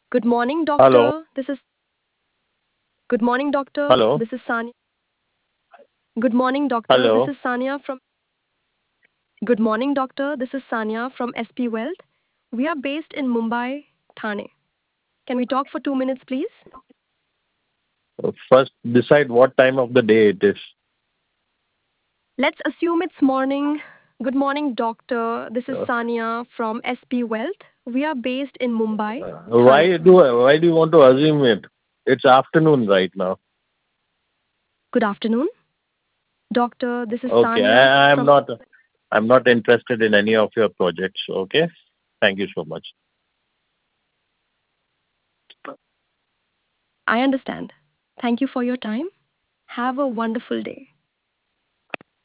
Good morning, Hello. doctor. Good morning, doctor. Hello. This is Sanya. Good morning, doctor. This Hello. is Sanya from Good morning, doctor. This is Sanya from SP Wealth. We are based in Mumbai, Thane. Can we talk for 2 minutes, please? First, decide what time of the day it is. Let's assume it's morning. Good morning, doctor. This is Uh, Sanya from SP Wealth. We are based in Mumbai, Thane. why do you want to assume it? It's afternoon right now. Good afternoon, doctor. This is Okay, Sanya I'm from not. I'm not interested in any of your projects. Okay. Thank you so much. I understand. Thank you for your time. Have a wonderful day.